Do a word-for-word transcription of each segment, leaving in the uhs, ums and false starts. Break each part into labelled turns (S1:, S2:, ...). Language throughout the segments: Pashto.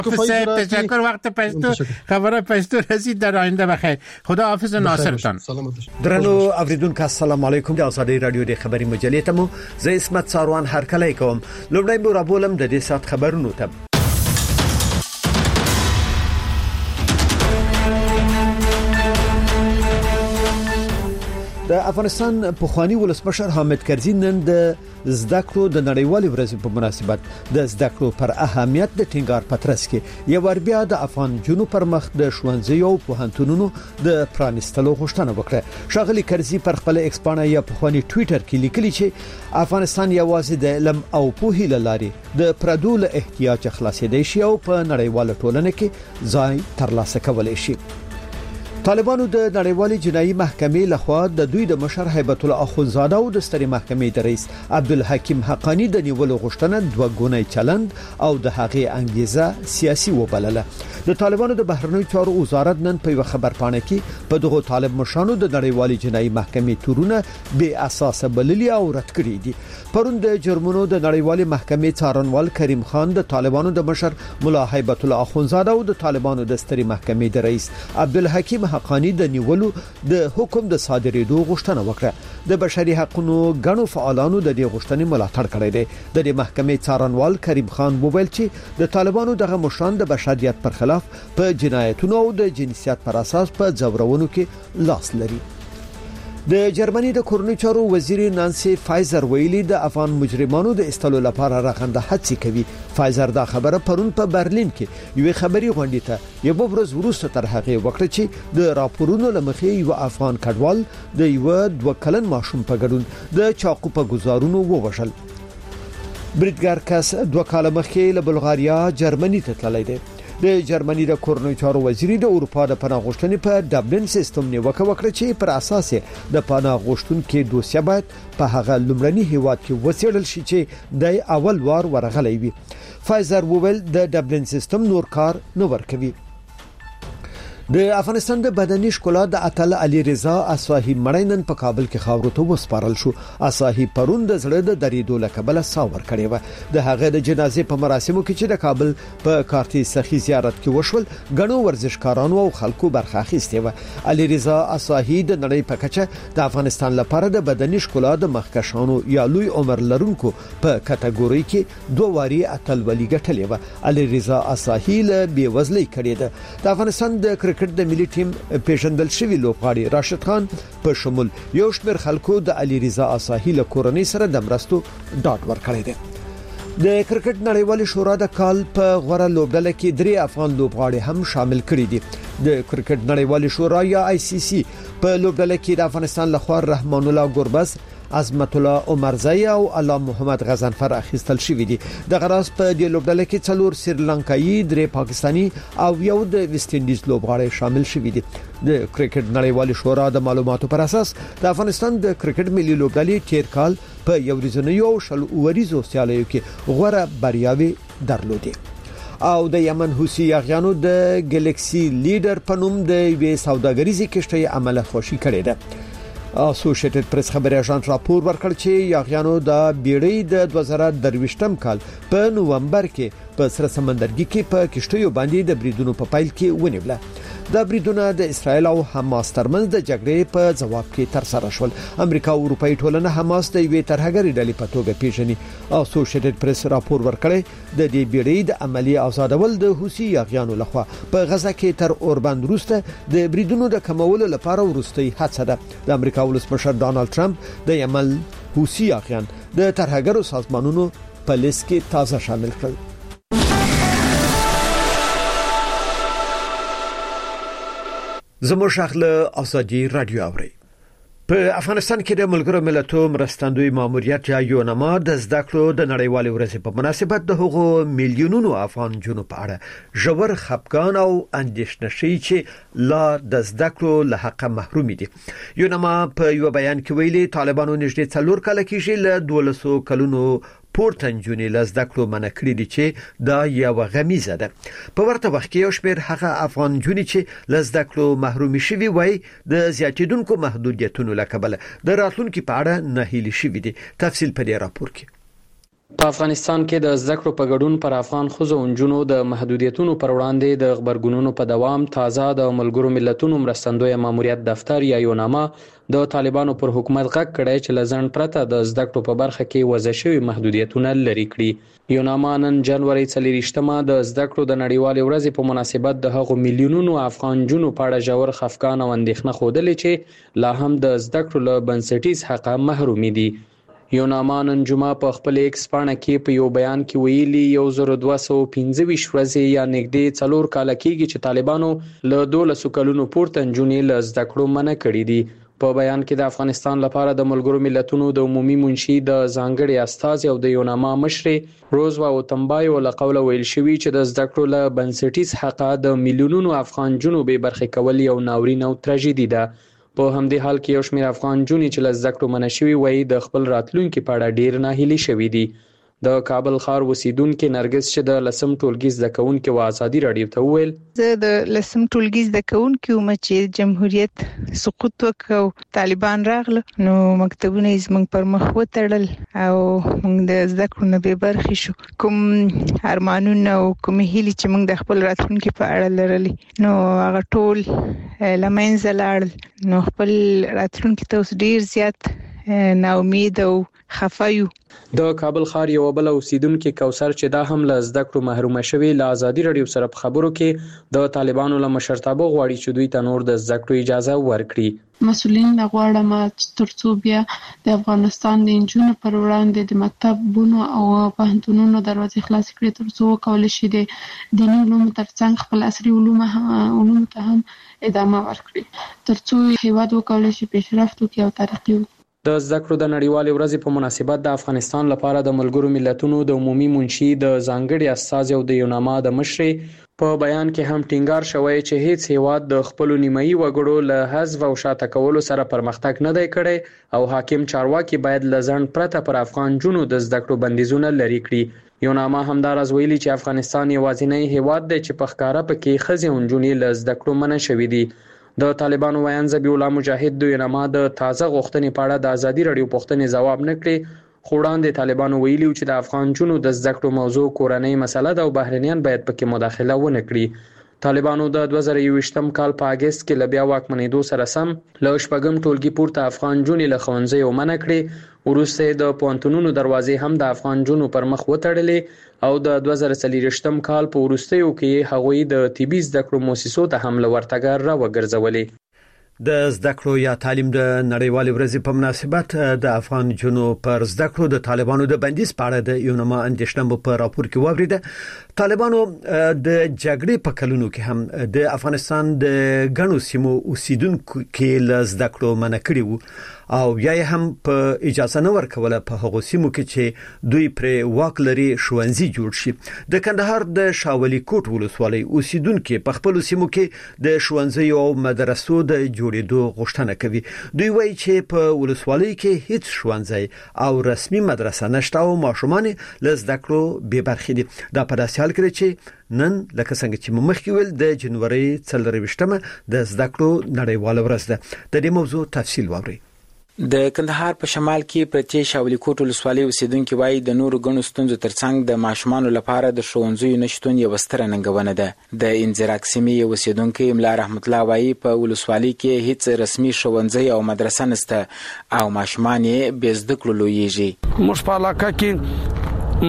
S1: تشکر. وقت پشتو خبر پشتو رسید. در آینده بخیر. خدا حافظ ناصرتان.
S2: درنو اوریدونکو السلام علیکم. د ازادي رادیو د خبري مجلې ته مو زه اسمت ساروان هرکلی کوم. لومړی مو راولم د دې سات خبرونو ته. د افغانستان پخوانی ولسمشر حامد کرزي نن د زده کړو د نړیوالې ورځې په مناسبت د زده کړو پر اهمیت د ټینګار پترس کې یو ور بیا د افغان جنوب پر مخ د ښوونځیو او پوهنتونونو د پرانستلو غوښتنه وکړه. شاغلي کرزي پر خپل ایکس باندې یا پخوانی ټوئیټر کې لیکلي چې افغانستان یوازې د علم او پوهې لاري د پردو له احتیاج خلاصېدای شي او په نړیواله ټولنه کې ځای ترلاسه کولای شي. طالبانو د نړیوالې جنایي محکمې لخوا د دوی د مشر هیبت الله اخونزاده او د سترې محکمې د رئیس عبدالحکیم حقانی د نیولو غوښتنه دوه ګونی چلند او د هغې انګیزه سیاسي وبلله. د طالبانو د بهرنیو چارو وزارت نن په یو خبر پاڼه کې په دغه طالب مشرانو د نړیوالې جنایي محکمې تورونه بې اساس بللي او رد کړي دي. پرون د جرمونو د نړیوالې محکمې څارنوال کریم خان د طالبانو د مشر مولا هیبت الله اخونزاده او د طالبانو د سترې محکمې د رئیس عبدالحکیم حقانی د نیولو د حکم د صادرېدو غوښتنه وکړه. د بشري حقوقو غنو فعالانو د دې غوښتنې ملاتړ کړی دی. د دې محکمې څارنوال کریم خان وویل چې د طالبانو دغه مشران د بشریت پر خلاف په جنایتونو او د جنسیت پر اساس په ځورونو کې لاس لري. د جرمني د کورنۍ چارو وزیر نانسي فایزر ویلي د افغان مجرمانو د استلو لپاره راغنده هڅې کوي. فایزر دا خبره پرون په برلین کې یو خبري غونډه ته یو ورځ وروسته تر هغه وخت چې د راپورونو لمخې یو افغان کډوال د یو دوه کلن ماشوم په ګډون د چاقو په گزارونو ووژل. بریټګر کس دوه کاله مخکې له بلغاریا جرمني ته تللی دی. د جرمني د کورنۍ چارو وزیر د اروپا د پناه غوښتنې په ډبلن سیستم نیوکه وکړه چې پر اساس د پناه غوښتونکو دوسیه باید په هغه لومړني هیواد کې وڅېړل شي چې د اول وار ورغلی وي. فایزر وویل د ډبلن سیستم نور کار نه ورکوي. د افغانستان د بدني ښکلا د اتل علي رضا اصاحي مړینن په کابل کې خاورو ته وسپارل شو. اصاحي پرون د زړه د دریدو لکبل ساور کړي و. د هغه د جنازې په مراسمو کې چې د کابل په کارتي سخي زیارت کې وشول غنو ورزشکارانو او خلکو برخه اخیسته و. علي رضا اصاحي د نړۍ په کچه د افغانستان لپاره د بدني ښکلا د مخکشانو یا لوی عمر لرونکو په کټګوري کې دوه واري اتل ولي ګټلې و. علي رضا اصاحي له بیوزلۍ کړي ده. د افغانستان د کرکټ د ملي ټیم پیژندل شوی لوبغاړي راشد خان په شمول یو شمېر خلکو د علي رضا اصاحي له کورنۍ سره د مرستو ډاډ ورکړی دی. د کرکټ نړیوالې شورا د کال په غوړه لوبډله کې درې افغان لوبغاړي هم شامل کړي دي. د کرکټ نړیوالې شورا یا آی سی سی په لوبډله کې د افغانستان لخوا رحمان الله ګوربز، عظمت الله عمرزی او علام محمد غزنفر اخیستل شوی دي. د غراس په دی لوبډله کې څلور سریلانکایي، درې پاکستانی او یو د ویسټ انډیز لوبغاړي شامل شوی دي. د کرکټ نړیوالې شورا د معلوماتو پر اساس د افغانستان د کرکټ ملي لوبډلې تیر کال په یو ورځنیو او شل اوریزو سیالیو کې غوړه بریاوي درلودې. او د یمن حوثي یاغیانو د ګلیکسي لیډر په نوم د وی سوداګریزي کشتۍ عمله خوشي کړې ده. اسوسییټډ پریس خبري اژانس راپور ورکړ چې یاغیانو د بیړۍ د دوه زره درویشتم کال په نوومبر کې په سره سمندرګي کې په کشتیو باندې د بریدونو په پایل کې ونیوله. دا بریدونه د اسرایل او حماس ترمنځ د جګړې په جواب کې تر سره شول. امریکا او اروپאי ټولنه حماس د یوې ترهګرې ډلې په توګه پیژني. اسوسییټډ پریس راپور ورکړی د دې بیړۍ د عملی آزادول د حوثي یاغیانو لخوا په غزه کې تر اوربند وروسته د بریدونو د کمولو لپاره وروستۍ هڅه ده. د امریکا ولسمشر ډانلډ ټرمپ د یمن حوثي یاغیان د ترهګرو سازمانونو په لیست کې تازه شامل کړل. زموږ شغله ازادي رادیو اوري. په افغانستان کې د ملګرو ملتونو مرستندوی ماموریت یا یونما د زده کړو د نړیوالې ورځې په مناسبت د هغو میلیونونو افغان جنونو په اړه ژور خفګان او اندېښنه شي چې لا د زده کړو له حق محروم دي. یونما په یو بیان کې ویلي طالبانو نږدې څلور کاله کېږي له دولسو کلونو پورته نجونې له زده کړو منع کړي دي چې دا یو غمیزه ده. په ورته وخت کې یو شمېر هغه افغان نجونې چې له زده کړو محروم شوي وای د زیاتېدونکو محدودیتونو له کبله د راتلونکي په اړه ناهیلي شوي دي. تفصیل په دې راپور کې.
S3: په افغانستان کې د زده کړو په ګډون پر افغان ښځو او نجونو د محدودیتونو پر وړاندې د خبرګونونو په دوام تازه د ملګرو ملتونو مرستندوی ماموریت دفتر یا یوناما د طالبانو پر حکومت غږ کړی چې له ځنډ پرته د زده کړو په برخه کې وضع شوي محدودیتونه لرې کړي. یوناما نن جنوري څلېرویشتمه د زده کړو د نړیوالې ورځې په مناسبت د هغو میلیونونو افغان نجونو په اړه ژور خفګان او اندېښنه ښودلې چې لا هم د زده کړو له بنسټیز حقه محرومې دي. یوناما نن جمعه په خپل ایکس پاڼه کې په یو بیان کې ویلي یو زر دوه سوه پنځه ویشت ورځې یا نږدې څلور کاله کېږي چې طالبانو له دولسو کلونو پورته نجونې له زده کړو منع کړي دي. په بیان کې د افغانستان لپاره د ملګرو ملتونو د عمومي منشي د ځانګړي استازي او د یوناما مشرې روزوا اوتمبایو له قوله ویل شوي چې د زده کړو له بنسټیز حقه د میلیونونو افغان نجونو بې برخې کول یو ناورین او تراژیدي ده. په همدې حال کې یو شمېر افغان نجونې چې له زده کړو منع شوي وایي د خپل راتلونکي په اړه ډېر ناهیلي شوي دي. د کابل ښار اوسیدونکي نرګس چې د لسم ټولګي زده کوونکي و ازادي راډیو ته وویل
S4: زه د لسم ټولګي زده کوونکي وم چې جمهوریت سقوط وکړ، طالبان راغله، نو مکتبونه یې زموږ پر مخ وتړل او موږ د زده کړو نه بې برخې شو. کوم ارمانونه او کوم هیلې چې موږ د خپل راتلونکي په اړه لرلې نو هغه ټول له منځه لاړل. نو خپل راتلونکي ته اوس ډېر زیات نا امید او خفه یو.
S3: د کابل ښار یو بل اوسیدونکي کوثر چې دا هم له زده کړو محرومه شوي له ازادي راډیو سره په خبرو کې د طالبانو له مشرتابه غواړي چې دوی ته نور د زده کړو اجازه ورکړي.
S5: مسؤلین له غواړم ترڅو بیا د افغانستان د نجونو پر وړاندې د مکتبونو او پوهنتونونو دروازې خلاص کړي ترڅو وکولای شي د دیني علومو ترڅنګ خپل عصري علوم علوم ته هم ادامه ورکړي ترڅو هیواد وکولای شي پیشرفت وکړي او ترقي وکړي.
S3: د زده کړو د نړیوالې ورځې په مناسبت د افغانستان لپاره د ملګرو ملتونو د عمومي منشي د ځانګړي استازي او د یوناما د مشرې په بیان کې هم ټینګار شوی چې هیڅ هیواد د خپل نیمایي وګړو له حذف او شاته کولو سره پرمختګ نه دی کړی او حاکم چارواکي باید له ځنډ پرته پر افغان جنو د زده کړو بندیزونه لرې کړي. یوناما همداراز ویلي چې افغانستان یوازینی هیواد دی چې په ښکاره پکې ښځې او نجونې له زده کړو منع شوي دي. د طالبانو ویان ذبیح الله مجاهد د یوناما د تازه غوښتنې په اړه د ازادي راډیو پوښتنې ځواب نه کړي، خو وړاندې طالبانو ویلي چې د افغان نجونو د زده کړو موضوع کورنۍ مسله ده او بهرنیان باید پکې مداخله ونه کړي. طالبانو د دوه زره یوویشتم کال په اګست کې له بیا واکمنېدو سره سم له شپږم ټولګي پورته افغان نجونې له ښوونځیو منع کړي. وروسته د پوهنتونونو دروازې هم د افغان نجونو پر مخ وتړلې او د دوه زره څلېرویشتم کال په وروستیو کې هغوی د طبي زده کړو مؤسسو ته هم له ورتګ راوګرځولې.
S2: د زده کړو یا تعلیم د نړیوالې ورځې په مناسبت د افغان جنو پر زده کړو د طالبانو د بندیز په اړه د یوناما اندېښنه په راپور کې ووریده. طالبانو د جګړې په کلونو کې هم د افغانستان د غنو سیمو اوسیدونکو کې له زده کړو منع کړي وو او یا هم په اجازه نه ورکوله په هغو سیمو کې چې دوی پر واک لري ښوونځي جوړ شي. د کندهار د شاولي کوټ ولسوالۍ اوسیدونکو په خپل سیمو کې د ښوونځي او مدرسو د جوړېدو غوښتنه کوي. دوی وایي چې په ولسوالۍ کې هیڅ ښوونځي او رسمي مدرسه نشته او ماشومان له زده کړو بې برخې دي. دا په داسې حال کې چې نن لکه څنګه چې مخکې ویل د جنوري څلېرویشتمه د زده کړو نړیواله ورځ ده. د دې موضوع تفصیل واورئ.
S6: د کندهار په شمال کې پرتې شاولي کوټ ولسوالۍ اوسیدونکو وایي د نورو غنو ستونزو ترڅنګ د ماشومانو لپاره د ښوونځیو نشټون یو ستره ننګونه ده. د انزراک سیمې اوسیدونکو املا رحمت الله وایي په ولسوالۍ کې هیڅ رسمي ښوونځی او مدرسه نشته او ماشومان یې بې زده کړو لویږي.
S7: موږ په علاقه کې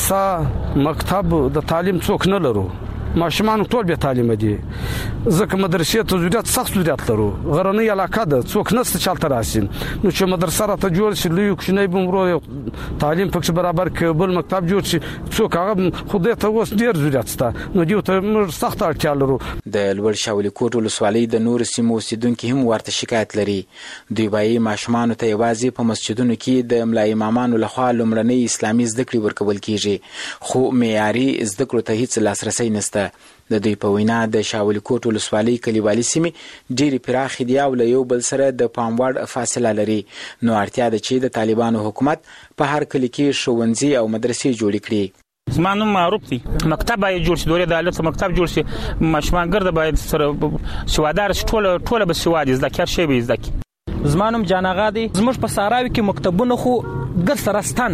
S7: مدرسه مکتب د تعلیم څوک نه لرو. ماشومان ټول به تعلیم دي ځکه مدرسې ته ضرورت سخت ضرورت لرو. غرنۍ علاقه ده څوک نشته چلته راسین نو چې مدرسه راته جوړ شي لوی کوچنی بمرو تعلیم پکې برابر کې بل مکتب جوړ شي څوک هغه خوده ته اوس ډیر ضرورت سته نو دیو ته موږ سخت اړتیا لرو. د لوړ شاولي کوټ ولسوالۍ د نور سیمو اوسیدونکو هم ورته شکایت لري. دوی وايي ماشومان ته یوازې په مسجدونو کې د املا امامانو لخوا لومړنۍ اسلامي زده کړې ورکول کیږي خو معیاري زده کړو ته هیڅ لاسرسي نشته. د دوی په وینا د شاولي کوټ ولسوالۍ کلیوالي سیمې ډېرې پراخې دي او له یو بل سره د پام وړ فاصله لري. نو اړتیا ده چې د طالبانو حکومت په هر کلي کې ښوونځي او مدرسې جوړې کړي.
S8: زما نوم معروف دی. مکتب باید جوړ شي، دورې د عدالت مکتب جوړ شي، ماشومان ګرده باید سره سوادار شي، ټوله ټوله به سواد زده کړي شي به زده کړي.
S9: زما نوم جان آغا دی. زموږ په ساراوي کې مکتبونه خو ګر سره ستانه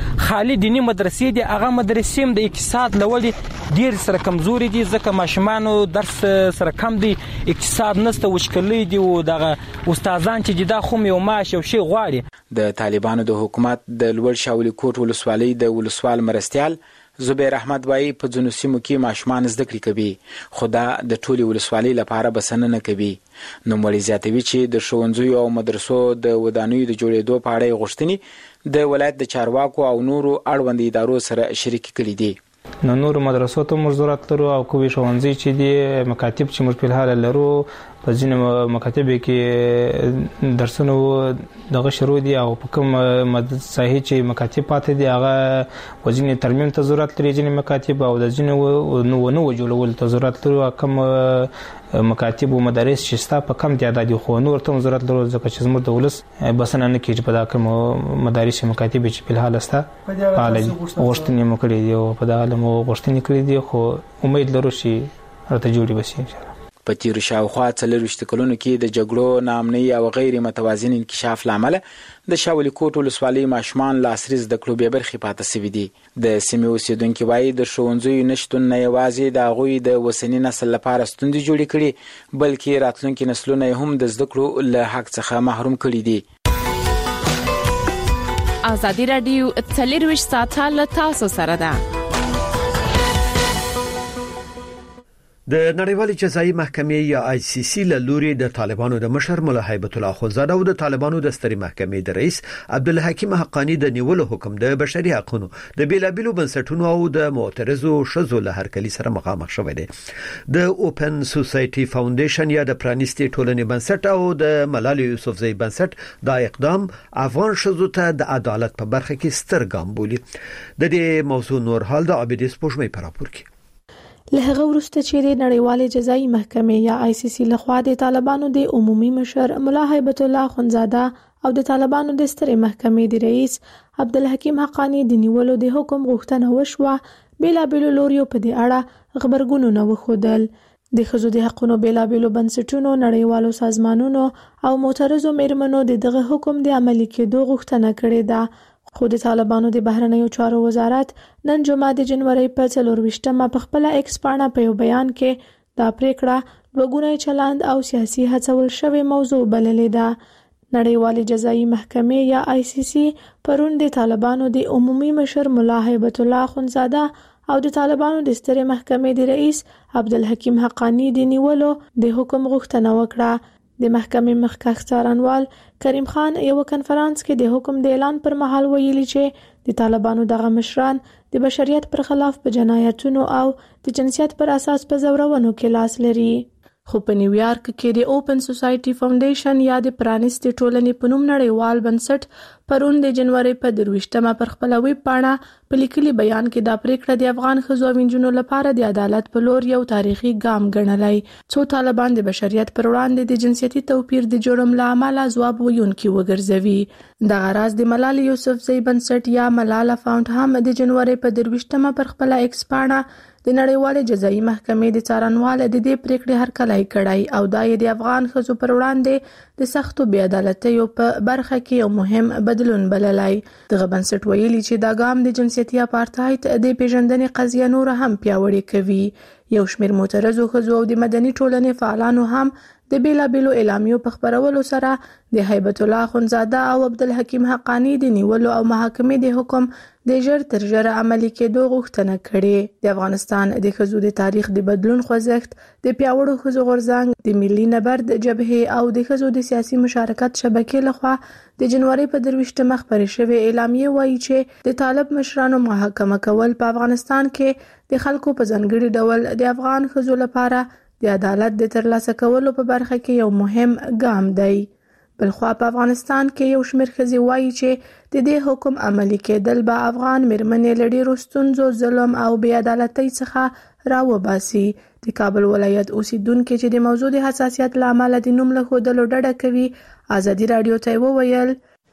S9: خالي دینی مدرسې دي هغه مدرسې هم د اقتصاد لولې ډیر سره کمزوري دي ځکه ماشومانو درس سره کم دي اقتصاد نسته وشکلې دي او دغه استادان چې دا خو یو معاش او شی غواړي
S6: د طالبانو د حکومت د لوړ شاولي کوټ ولسوالۍ د ولسوال مرستيال زبیر احمد وایي په ځینو سیمو کې ماشومان زده کړې کوي خو دا د ټولې ولسوالۍ لپاره بسنه نه کوي نو مړي زیاتوي چې د ښوونځیو او مدرسو د ودانیو د جوړېدو په اړه غوښتنې د ولایت د چارواکو او نورو اړوند ادارو سره شریک کړي دي
S10: نو نور مدرسو ته موږ ضرورت لرو او کومې ښوونځي چې دي مکاتب چې موږ په حال لرو په ځینو مکاتب کې درسونه دغه شروع دي او په کوم صحیح چې مکاتب پاتې دي هغه وزین ترمیم ته ضرورت لري ځینې مکاتب او د ځینو نو نو جوړول ته ضرورت لري کوم مکاتب او مدارس چې ستا په کم تعداد خو نور ته ضرورت لري ځکه چې زموږ د ولس بسنه نه کیږي په دا کوم مدارس مکاتب چې په حال استا حال غوښتنې مو کړې دي او په دا حال مو غوښتنې کړې دي خو امید لرو چې راته جوړي وشي ان شاء الله
S6: په تیر شاوخوا څلورویشت کلونو کې د جګړو ناامنۍ او غیر متوازن انکشاف لامل د شاولي کوټ ولسوالۍ ماشومان له عصري زده کړو بې برخې پاتې سوي دي د سیمې اوسیدونکي وایي د ښوونځیو نشتون نه یوازې د هغوی د اوسني نسل لپاره ستونزې جوړې کړي بلکې راتلونکي نسلونه هم د زده کړو له حق څخه محروم کړي دي
S11: ازادي راډیو څلورویشت ساعته له تاسو سره ده
S2: د نړیوالې جزایي محکمې یا آی سی سی له لوري د طالبانو د مشر مولا هیبت الله اخوندزاده او د طالبانو د ستري محکمې د رئیس عبدالحکیم حقانی د نیولو حکم د بشري حقوقو د بیلابیلو بنسټونو او د معترضو شذو له هرکلي سره مخامخ شوی دی د اوپن سوسايټي فاونډیشن یا د پرانیستي ټولنې بنسټ او د ملالي یوسفزۍ بنسټ دا اقدام افغان شذو ته د عدالت په برخه کې ستر ګام بولي د دې موضوع نور حال د عابدیس پوښمې پر راپور کې
S12: له هغه وروسته چې د نړیوالې جزایي محکمې یا آی سی سی لخوا د طالبانو د عمومي مشر مولا هیبت الله اخوندزاده او د طالبانو د سترې محکمې د رئیس عبدالحکیم حقانی د نیولو د حکم غوښتنه وشوه بیلابیلو لوریو په دې اړه خبرګونونه وښودل د ښځو د حقوقو بیلابیلو بنسټونو نړیوالو سازمانونو او معترضو میرمنو د دغه حکم د عملي کېدو غوښتنه کړې ده خو د طالبانو د بهرنیو چارو وزارت نن جمعه د جنوري په څلورویشتمه په خپل ایکس پاڼه په یو بیان کې دا پریکړه دوګونی چلند او سیاسي هڅول شوی موضوع بللې ده نړیوالې جزایي محکمې یا آی سی سی پرون د طالبانو د عمومي مشر مولا هیبت الله اخوندزاده او د طالبانو د سترې محکمې د رئیس عبدالحکیم حقانی د نیولو د حکم غوښتنه وکړه د محکمې مخکښ څارنوال کریم خان یو کنفرانس کې د حکم د اعلان پر مهال ویلي چې د طالبانو دغه مشران د بشریت پر خلاف په جنایتونو او د جنسیت پر اساس په زورونو کې لاس لري خو په نیویارک کې د اوپن سوسايټي فاونډیشن یا د پرانیستي ټولنې په نوم نړیوال بنسټ پرون د جنوري په درویشتمه پر خپل ویب پاڼه په لیکلي بیان کې دا پریکړه د افغان ښځو او نجونو لپاره د عدالت په لور یو تاریخي ګام ګڼلای څو طالبان د بشریت پر وړاندې د جنسيتي توپیر د جرم له امله ځواب ویونکي وګرځوي د غراز د ملالي یوسفزۍ بنسټ یا ملاله فاونډ هم د جنوري په درویشتمه پر خپل ایکس پاڼه د نړیوالې جزایي محکمې د څارنوال د دې پریکړې هرکلی کړی او دا د افغان ښځو پر وړاندې د سختو بې عدالتیو په برخه کې یو مهم بدلون بللای دغه بنسټ ویلي چې دا ګام د جنسیتي اپارټایډ د پیژندنې قضیه نور هم پیاوړې کوي یو شمېر معترضو ښځو او د مدني ټولنې فعالانو هم د بیلابیلو اعلامیو په خپرولو سره د هیبت الله اخوندزاده او عبدالحکیم حقانی د نیولو او محاکمې د حکم د ژر تر ژره عملي کېدو غوښتنه کړې د افغانستان د ښځو د تاریخ د بدلون خوځښت د پیاوړو ښځو غورځنګ د ملي نبرد جبهې او د ښځو د سیاسي مشارکت شبکې لخوا د جنوري په درویشتمه خپرې شوې اعلامیې وایي چې د طالب مشرانو محاکمه کول په افغانستان کې د خلکو په ځانګړي ډول د افغان ښځو لپاره د عدالت د ترلاسه کولو په برخه کې یو مهم ګام دی بلخوا په افغانستان کې یو شمېر ښځې وایي چې د دې حکم عملي کېدل به افغان میرمنې له ډېرو ستونزو ظلم او بې عدالتۍ څخه راوباسي د کابل ولایت اوسیدونکي چې د موضوع د حساسیت له امله د نوم له ښودلو ډډه کوي ازادي راډیو ته وویل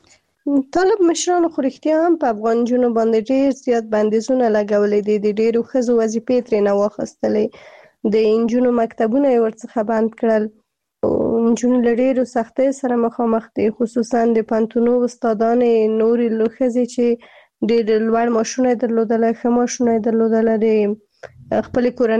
S13: طالب مشرانو خو رښتیا هم په افغان نجونو باندې ډېر زیات بندیزونه لګولي دي د ډېرو ښځو وظیفې ترېنه واخیستلې د انجونو مکتبونه یې ورڅخه بند کړل انجونو له ډېرو سختۍ سره مخامخ دي خصوصا د پوهنتونو استادانې نورې ښځې چې ډېر لوړ معاشونه درلودل، ښه معاشونه درلودل، د خپل کورنۍ